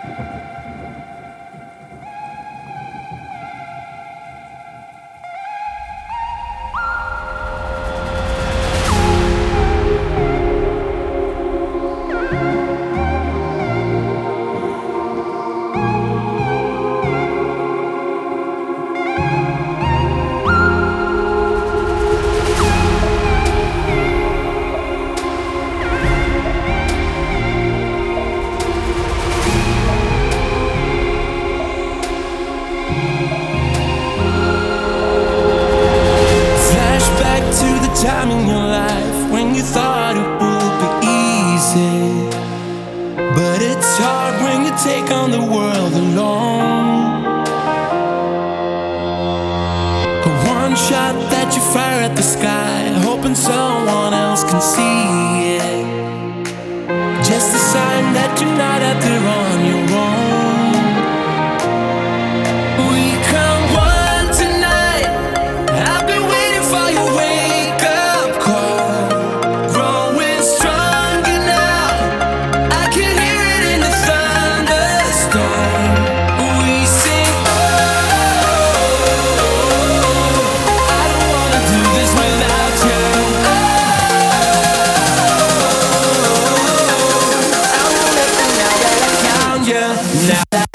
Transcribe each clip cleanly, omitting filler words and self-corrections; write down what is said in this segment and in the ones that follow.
Time in your life when you thought it would be easy, but it's hard when you take on the world alone. One shot that you fire at the sky, hoping someone else can see it. Just a sign that you're not out there on your own. We come one tonight. I've been waiting for your wake up call. Growing stronger now. I can hear it in the thunderstorm. We sing, oh, I don't wanna do this without you. Oh, I won't let the night that I found you. Now that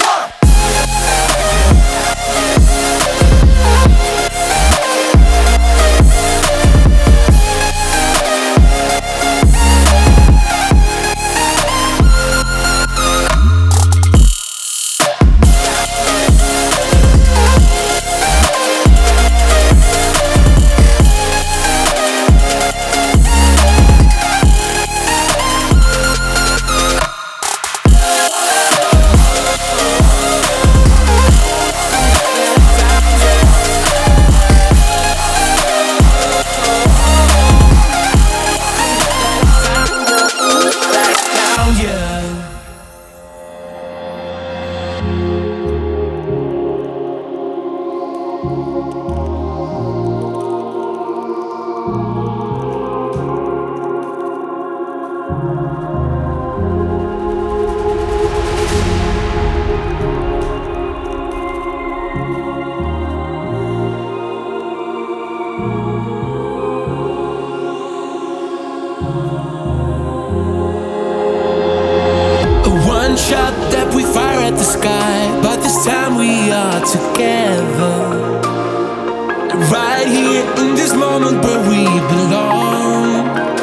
one shot that we fire at the sky, but this time we are together. Right here in this moment where we belong.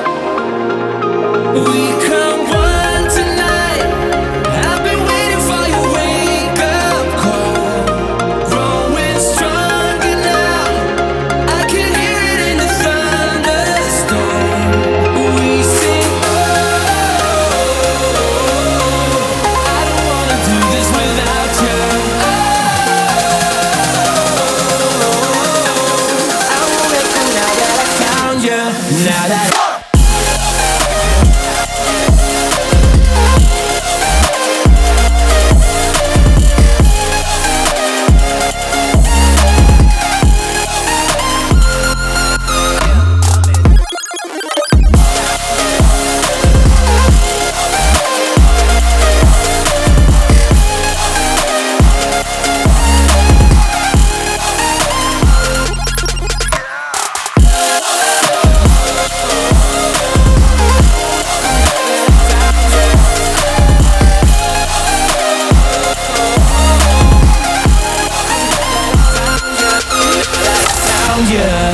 We come one tonight. I've been waiting for your wake up call. Growing stronger now. I can hear it in the thunderstorm. We sing, oh, I don't wanna do this without you. Oh, I won't let you now that I found you. Now that yeah.